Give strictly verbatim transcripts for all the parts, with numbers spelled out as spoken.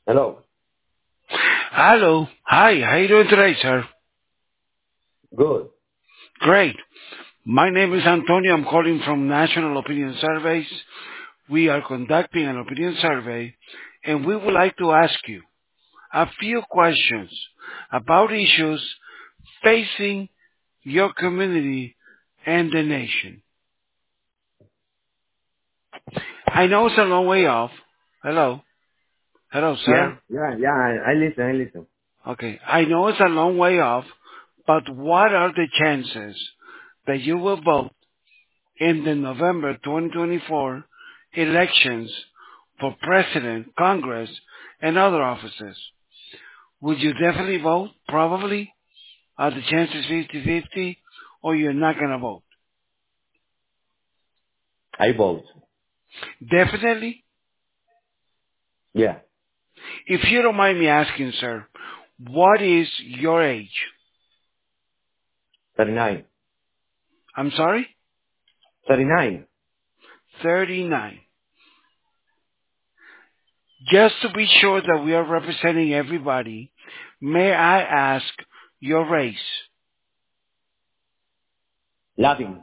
Hello. Hello. Hi. How you doing today, sir? Good. Great. My name is Antonio. I'm calling from National Opinion Surveys. We are conducting an opinion survey, and we would like to ask you a few questions about issues facing your community and the nation. I know it's a long way off. Hello. Hello, Yeah, sir. yeah, yeah. I, I listen. I listen. Okay. I know it's a long way off, but what are the chances that you will vote in the November twenty twenty-four elections for president, Congress, and other offices? Would you definitely vote? Probably. Are the chances fifty-fifty? Or you're not going to vote? I vote. Definitely. Yeah. If you don't mind me asking, sir, what is your age? Thirty-nine. I'm sorry? Thirty-nine. thirty-nine. Just to be sure that we are representing everybody, may I ask your race? Latin.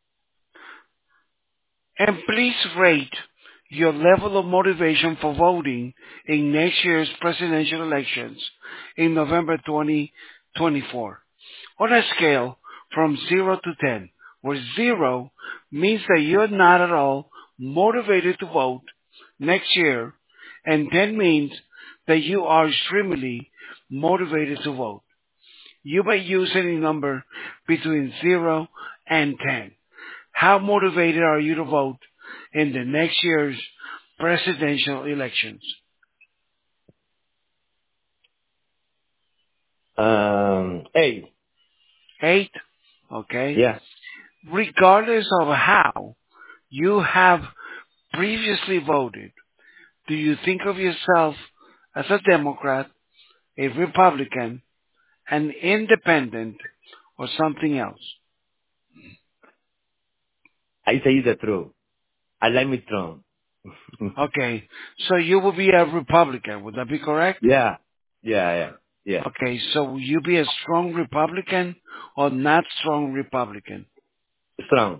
And please rate your level of motivation for voting in next year's presidential elections in November twenty twenty-four on a scale from zero to ten, where zero means that you're not at all motivated to vote next year, and ten means that you are extremely motivated to vote. You may use any number between zero and ten. How motivated are you to vote in the next year's presidential elections? Um, eight. Eight? Okay. Yeah. Regardless of how you have previously voted, do you think of yourself as a Democrat, a Republican, an independent, or something else? I say you the truth. I like me Trump. Okay. So you will be a Republican. Would that be correct? Yeah. Yeah, yeah, yeah. Okay. So will you be a strong Republican or not strong Republican? Strong.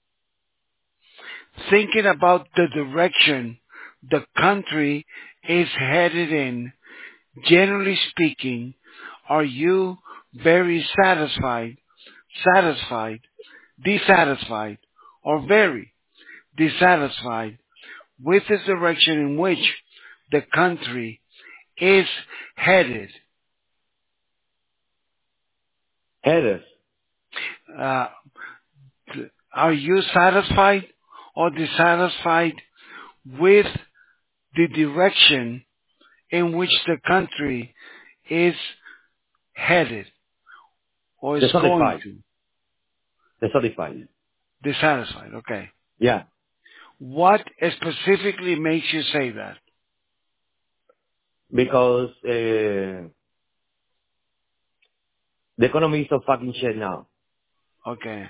Thinking about the direction the country is headed in, generally speaking, are you very satisfied, satisfied, dissatisfied, or very dissatisfied with the direction in which the country is headed? Headers. Uh, are you satisfied or dissatisfied with the direction in which the country is headed or is The going certified. to? The certified. Dissatisfied. Okay. Yeah. What specifically makes you say that? Because, uh, the economy is so fucking shit now. Okay.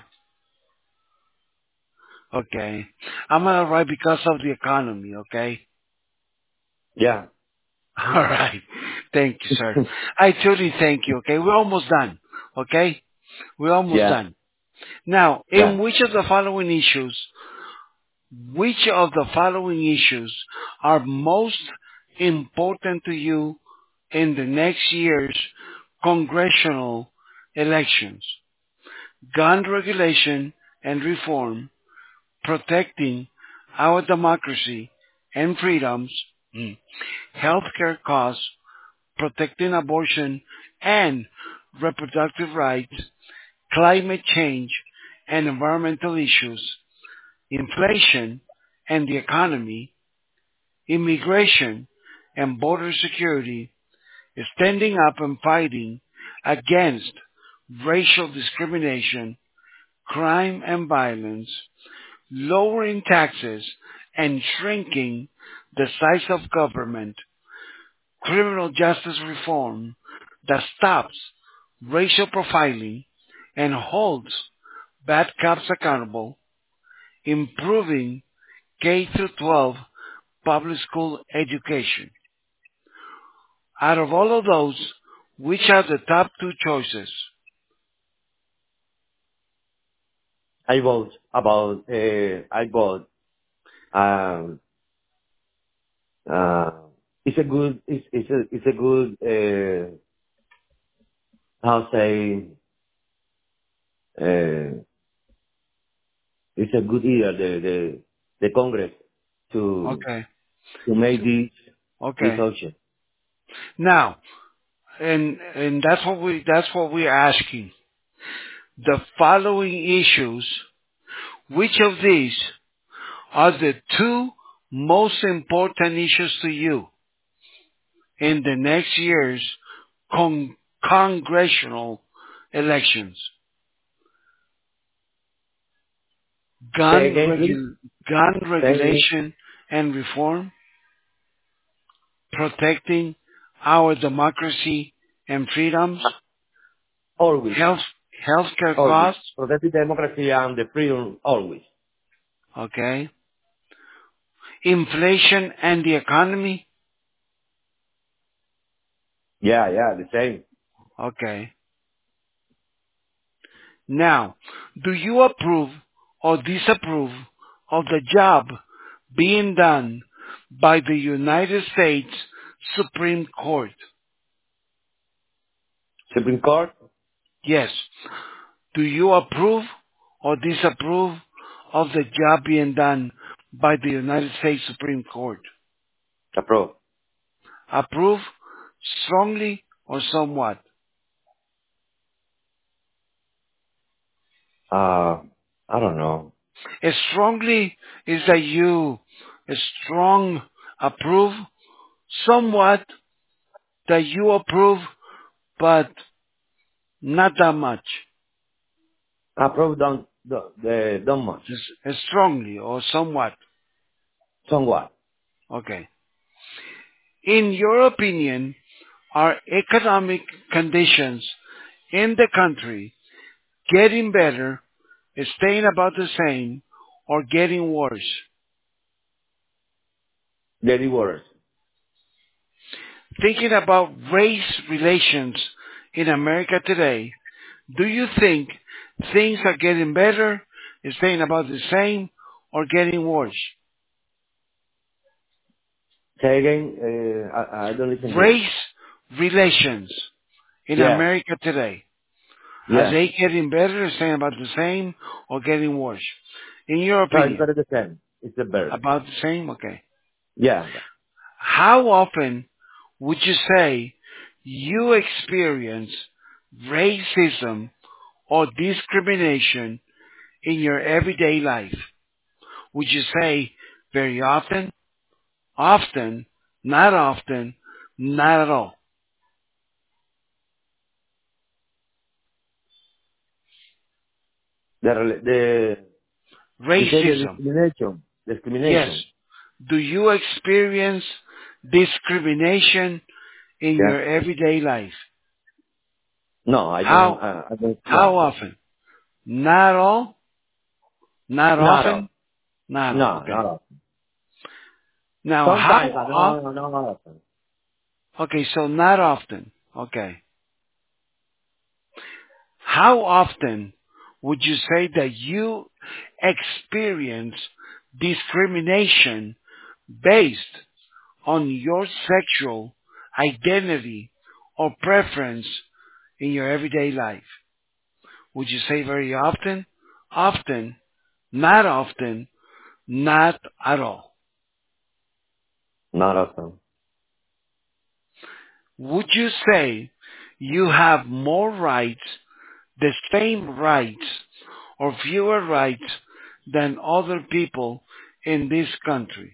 Okay. I'm gonna write because of the economy. Okay. Yeah. All right. Thank you, sir. I truly thank you. Okay. We're almost done. Okay. We're almost Yeah. done. Now, Yeah. in which of the following issues, which of the following issues are most important to you in the next year's congressional elections? Gun regulation and reform, protecting our democracy and freedoms, mm, healthcare costs, protecting abortion and reproductive rights, climate change and environmental issues, inflation and the economy, immigration and border security, standing up and fighting against racial discrimination, crime and violence, lowering taxes and shrinking the size of government, criminal justice reform that stops racial profiling and holds bad cops accountable, improving K through twelve public school education. Out of all of those, which are the top two choices? I vote about, uh, I vote, um, uh, it's a good, it's, it's a, it's a good, uh, how say, uh, it's a good year, the, the, the Congress to, Okay. to make this, this Okay. option. Now, and and that's what we that's what we're asking. The following issues, which of these are the two most important issues to you in the next year's con- congressional elections? Say Gun again, please. regu- gun Say again. regulation and reform, protecting our democracy and freedoms, Always, health healthcare always. costs, Protect the democracy and the freedom, always. okay, inflation and the economy, Yeah, yeah, the same. okay. Now, do you approve or disapprove of the job being done by the United States Supreme Court? Supreme Court, Yes. Do you approve or disapprove of the job being done by the United States Supreme Court? approve. Approve strongly or somewhat? Uh, I don't know. Strongly is that you strong approve, somewhat that you approve, but not that much. Approve don't, the, the, don't much. S- Strongly or somewhat. Somewhat. Okay. In your opinion, are economic conditions in the country getting better, staying about the same, or getting worse? Very worse. Thinking about race relations in America today, do you think things are getting better, staying about the same, or getting worse? Say again, uh, I, I don't listen good. Race relations in Yeah, America today, are yeah. they getting better, staying about the same, or getting worse? In your No, it's opinion, better the same. It's the better. about the same? Okay. Yeah. How often would you say you experience racism or discrimination in your everyday life? Would you say very often, often, not often, not at all? The, rela- the, you say the Racism. discrimination. Yes. Discrimination. Do you experience discrimination in Yeah. your everyday life? No, I don't, How, uh, I don't, how no. often? Not all? Not Not all. often? Not all. No, Okay. not all. Now, Sometimes, how but no, often? no, not often. Okay, so not often. Okay. How often would you say that you experience discrimination based on your sexual identity or preference in your everyday life? Would you say very often? Often, not often, not at all. Not often. Would you say you have more rights, the same rights, or fewer rights than other people in this country?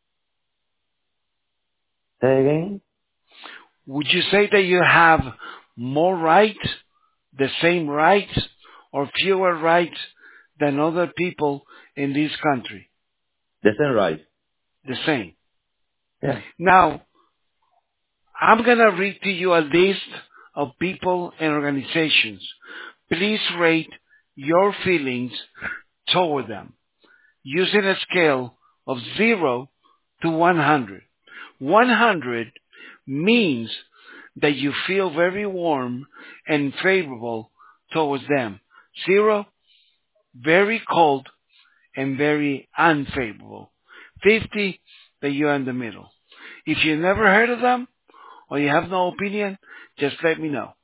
Say again? Would you say that you have more rights, the same rights, or fewer rights than other people in this country? The same right. The same. Yeah. Now, I'm going to read to you a list of people and organizations. Please rate your feelings toward them using a scale of zero to one hundred. one hundred means that you feel very warm and favorable towards them. Zero, very cold and very unfavorable. fifty, that you're in the middle. If you never heard of them or you have no opinion, just let me know.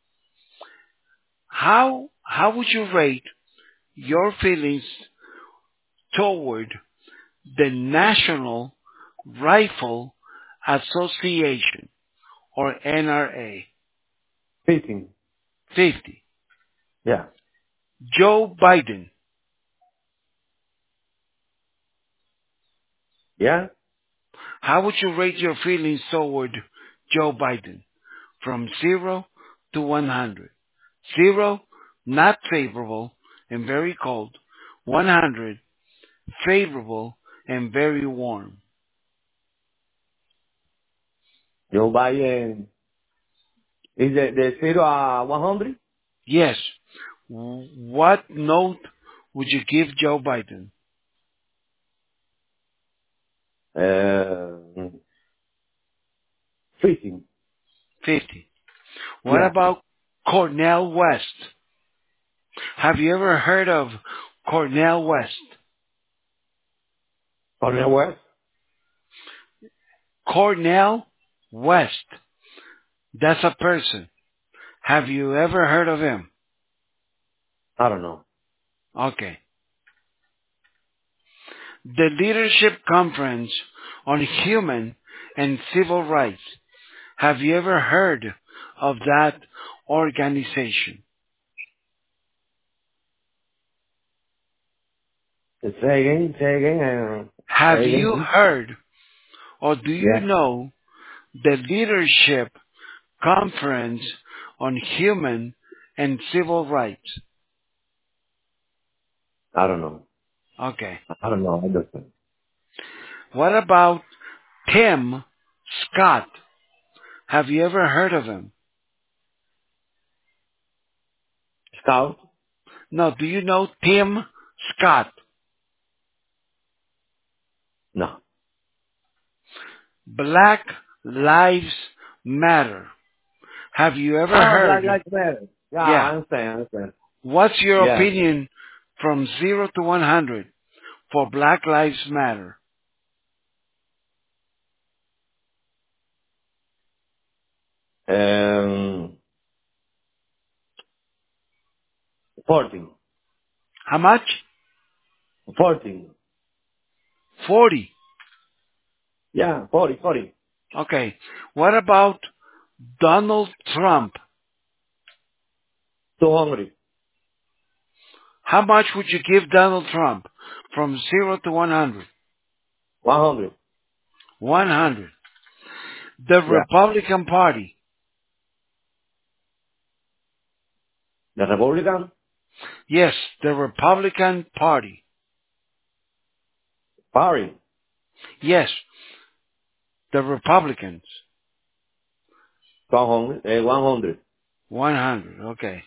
How, how would you rate your feelings toward the National Rifle Association, or N R A? fifteen. fifty. Yeah. Joe Biden. Yeah. How would you rate your feelings toward Joe Biden? From zero to one hundred. Zero, not favorable and very cold. one hundred, favorable and very warm. Joe Biden is the, the zero uh, one hundred? Yes. What note would you give Joe Biden? Uh, fifteen. fifty. What Yeah. about Cornel West? Have you ever heard of Cornel West? Cornel West? Cornel West. That's a person. Have you ever heard of him? I don't know. Okay. The Leadership Conference on Human and Civil Rights. Have you ever heard of that organization? Say again, say again, uh, Have say again, you please. heard or do you Yeah. know the Leadership Conference on Human and Civil Rights? I don't know. Okay. I don't know. I don't know. What about Tim Scott? Have you ever heard of him? Scout? No, do you know Tim Scott? No. Black Lives Matter. Have you ever Oh, Black heard? Lives Matter. Yeah, Yeah. I understand, I understand. What's your Yeah. opinion from zero to one hundred for Black Lives Matter? Um, fourteen. How much? fourteen. forty. Yeah, forty, forty. Okay. What about Donald Trump? two hundred. How much would you give Donald Trump from zero to one hundred? one hundred. one hundred. The Yeah. Republican Party. The Republican Yes, the Republican Party. Party. Yes, the Republicans. one hundred. Uh, one hundred. one hundred. Okay.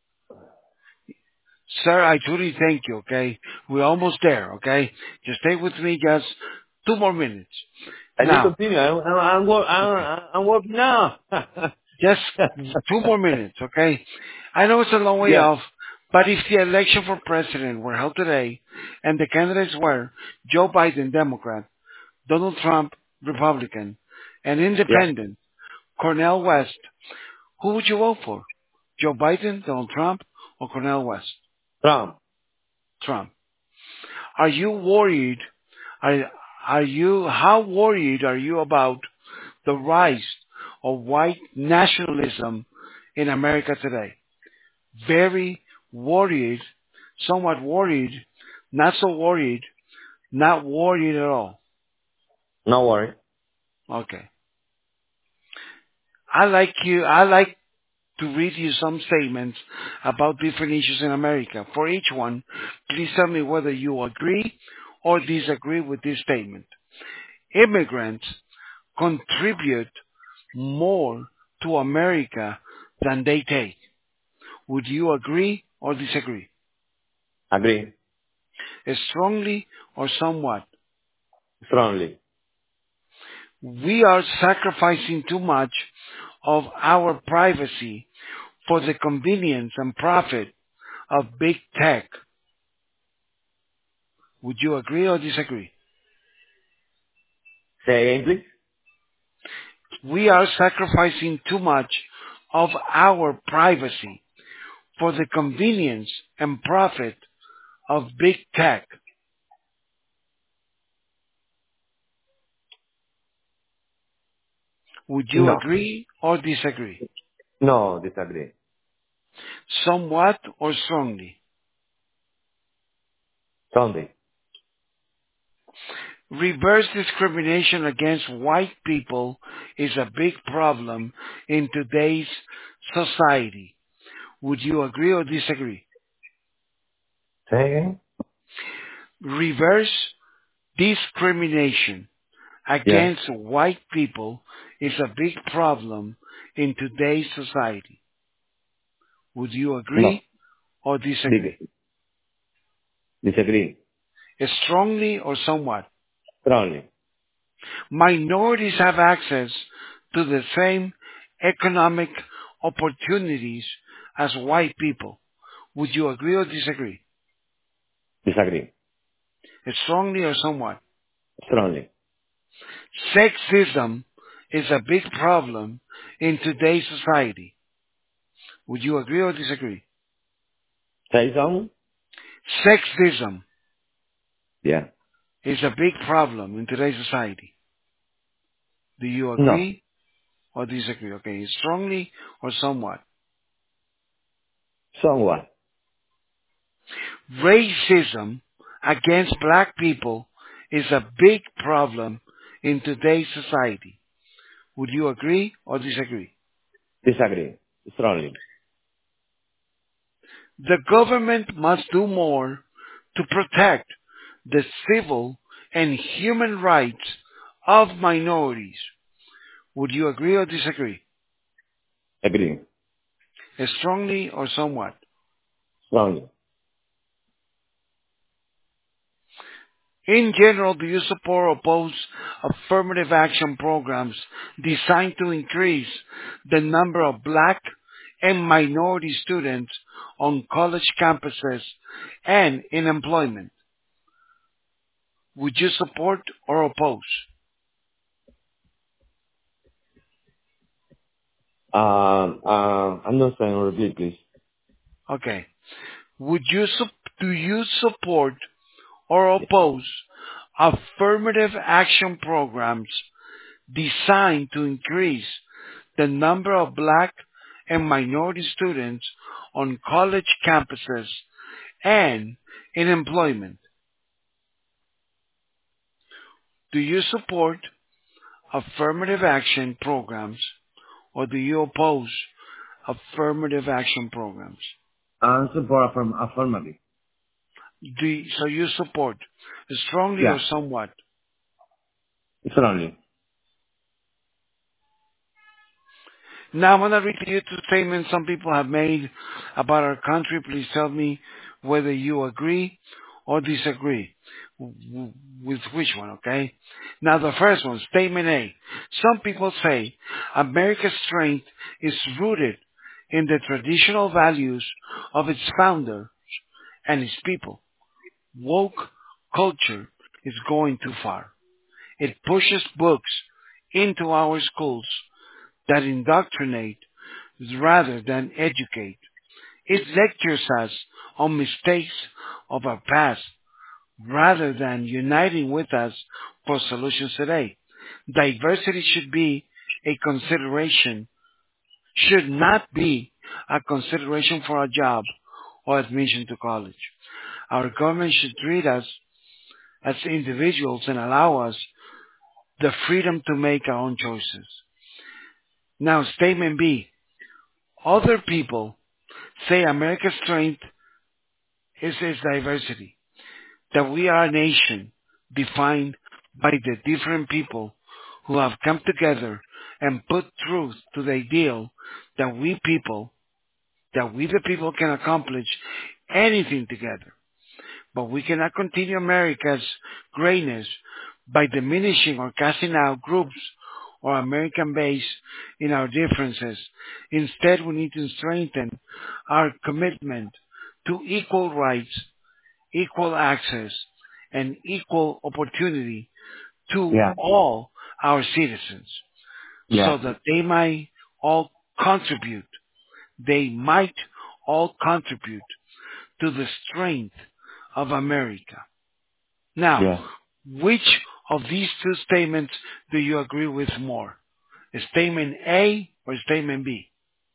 Sir, I truly thank you, okay? We're almost there, okay? Just stay with me just two more minutes. I need to Now, continue. I'm, I'm, I'm, work, okay. I'm, I'm working now. Just two more minutes, okay? I know it's a long way yeah. off, but if the election for president were held today and the candidates were Joe Biden, Democrat, Donald Trump, Republican, and Yeah. independent, Cornel West, who would you vote for? Joe Biden, Donald Trump, or Cornel West? Trump. Trump. Are you worried? Are, are you, how worried are you about the rise of white nationalism in America today? Very worried, somewhat worried, not so worried, not worried at all. No worry. Okay. I like you, I like to read you some statements about different issues in America. For each one, please tell me whether you agree or disagree with this statement. Immigrants contribute more to America than they take. Would you agree or disagree? Agree. Strongly or somewhat? Strongly. We are sacrificing too much of our privacy for the convenience and profit of big tech. Would you agree or disagree? Say again, please. We are sacrificing too much of our privacy for the convenience and profit of big tech. Would you No. agree or disagree? No, disagree. Somewhat or strongly? Sunday. Reverse discrimination against white people is a big problem in today's society. Would you agree or disagree? Say again? Reverse discrimination Yeah. against white people is a big problem in today's society. Would you No. agree or disagree? Dig- disagree. Strongly or somewhat? Strongly. Minorities have access to the same economic opportunities as white people. Would you agree or disagree? Disagree. Strongly or somewhat? Strongly. Sexism is a big problem in today's society. Would you agree or disagree? Say some? Sexism Yeah. is a big problem in today's society. Do you No. agree or disagree? Okay, strongly or somewhat? Somewhat. Racism against black people is a big problem in today's society. Would you agree or disagree? Disagree. Strongly. The government must do more to protect the civil and human rights of minorities. Would you agree or disagree? Agree. Strongly or somewhat? Strongly. In general, do you support or oppose affirmative action programs designed to increase the number of black and minority students on college campuses and in employment? Would you support or oppose? Um, um, I'm not saying repeat, please. Okay. Would you sup- do you support or Yeah. oppose affirmative action programs designed to increase the number of black and minority students on college campuses and in employment? Do you support affirmative action programs or do you oppose affirmative action programs? I'm support from affirmative. Do you, so you support strongly or Yeah. somewhat? Strongly. Now I'm going to read to you two statements some people have made about our country. Please tell me whether you agree or disagree. W- With which one, okay? Now the first one, statement A. Some people say America's strength is rooted in the traditional values of its founder and its people. Woke culture is going too far. It pushes books into our schools that indoctrinate rather than educate. It lectures us on mistakes of our past rather than uniting with us for solutions today. Diversity should be a consideration, should not be a consideration for a job or admission to college. Our government should treat us as individuals and allow us the freedom to make our own choices. Now, statement B. Other people say America's strength is its diversity, that we are a nation defined by the different people who have come together and put truth to the ideal that we people, that we the people can accomplish anything together. But we cannot continue America's greatness by diminishing or casting out groups or American base in our differences. Instead, we need to strengthen our commitment to equal rights, equal access, and equal opportunity to Yeah. all our citizens so Yeah. that they might all contribute. They might all contribute to the strength of America. Now, Yeah. which of these two statements do you agree with more? Statement A or statement B?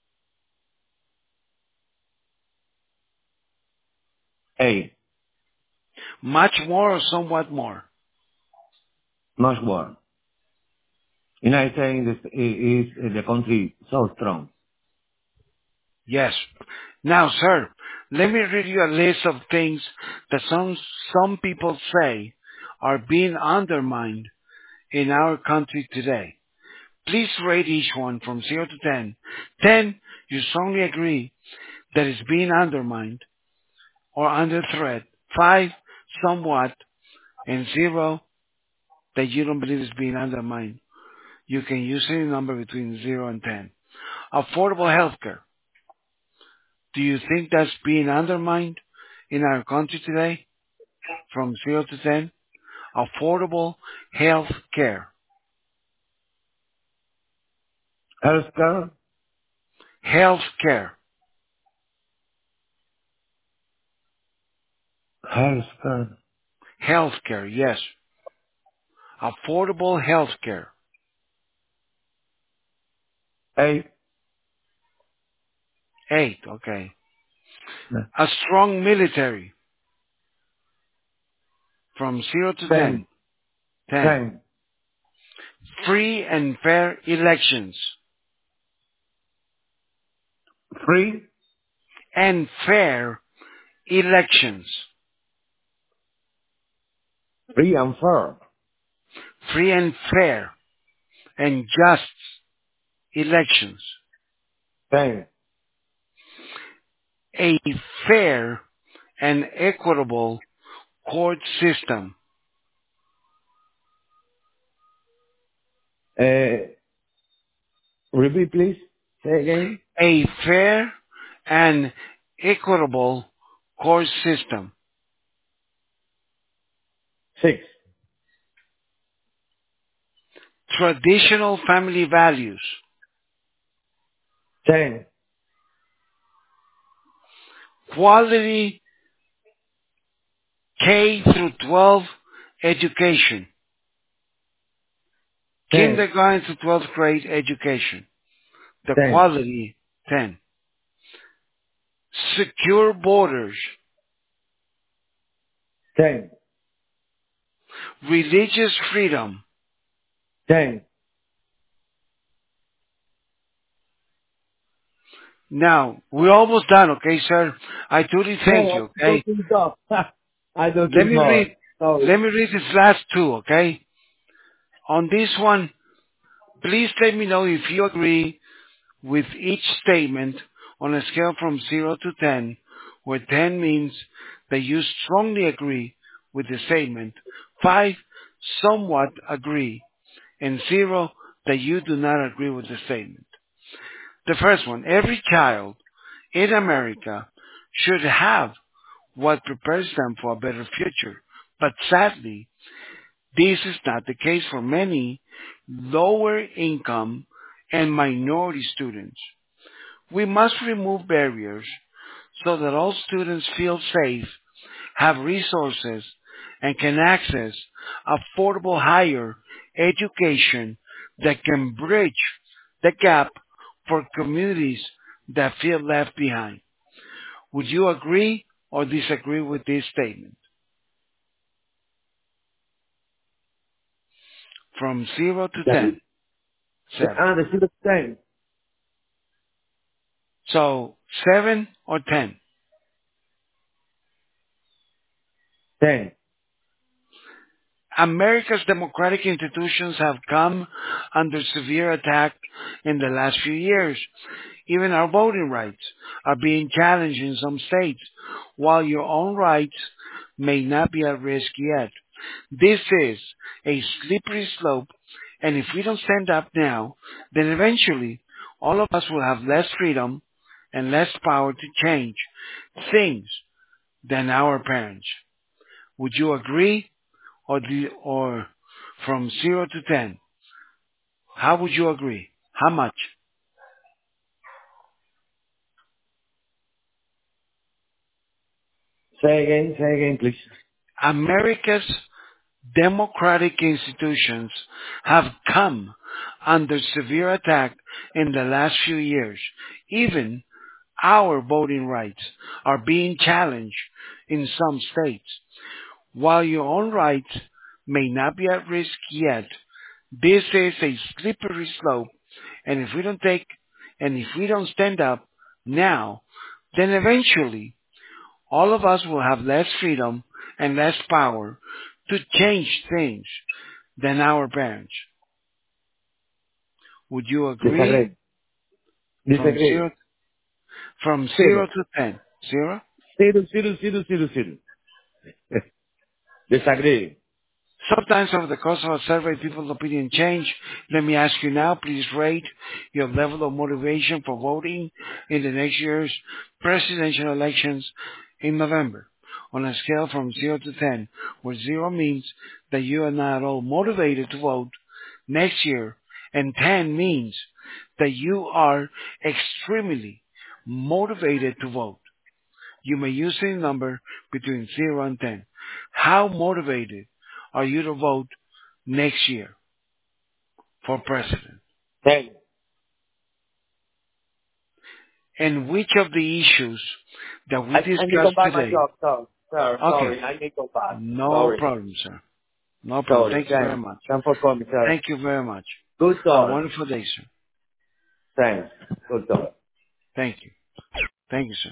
A. Much more or somewhat more? Much more. United States is, is the country so strong. Yes. Now, sir, let me read you a list of things that some, some people say are being undermined in our country today. Please rate each one from zero to ten. ten, you strongly agree that it's being undermined or under threat. five, somewhat. And zero, that you don't believe it's being undermined. You can use any number between zero and ten. Affordable health care. Do you think that's being undermined in our country today? From zero to ten? Affordable health care. Healthcare. Health care. Healthcare. Health care, yes. Affordable health care. A. Eight, okay. A strong military. From zero to ten. ten. ten. ten. Free and fair elections. Free. And fair elections. Free and fair. Free and fair and just elections. ten. A fair and equitable court system. Uh, repeat, please. Say again. A fair and equitable court system. six. Traditional family values. ten. Quality K through twelve education. ten. Kindergarten to twelfth grade education. The ten. quality, ten. Secure borders. ten. Religious freedom. ten. Now, we're almost done, okay, sir? I truly thank No, you, I don't okay? think so. I don't Let think me more. read, Sorry. let me read this last two, okay? On this one, please let me know if you agree with each statement on a scale from zero to ten, where ten means that you strongly agree with the statement, five, somewhat agree, and zero, that you do not agree with the statement. The first one, every child in America should have what prepares them for a better future. But sadly, this is not the case for many lower income and minority students. We must remove barriers so that all students feel safe, have resources, and can access affordable higher education that can bridge the gap for communities that feel left behind. Would you agree or disagree with this statement? From zero to ten. ten. Seven. Ah, the zero to ten. So, seven or ten? ten. America's democratic institutions have come under severe attack in the last few years. Even our voting rights are being challenged in some states, while your own rights may not be at risk yet. This is a slippery slope, and if we don't stand up now, then eventually all of us will have less freedom and less power to change things than our parents. Would you agree? Or, do, or from zero to ten, how would you agree? How much? Say again, say again, please. America's democratic institutions have come under severe attack in the last few years. Even our voting rights are being challenged in some states. While your own rights may not be at risk yet, this is a slippery slope, and if we don't take, and if we don't stand up now, then eventually all of us will have less freedom and less power to change things than our parents. Would you agree? Disagree. From Disagree. zero, from zero Zero. to ten. Zero? Zero, zero, zero, zero, zero. Disagree. Sometimes over the course of a survey, people's opinion change. Let me ask you now, please rate your level of motivation for voting in the next year's presidential elections in November. On a scale from zero to ten, where zero means that you are not at all motivated to vote next year, and ten means that you are extremely motivated to vote. You may use a number between zero and ten. How motivated are you to vote next year for president? Ten. And which of the issues that we I, I need to go discussed back my today? job, sir. Sir, Okay, sorry. I need to go back. no Sorry. problem, sir. No problem. Sorry. Thank you very Thanks. much. Thanks for calling, sir. Thank you very much. Good Have a talk. wonderful day, sir. Thanks. Good talk. Thank you. Thank you, sir.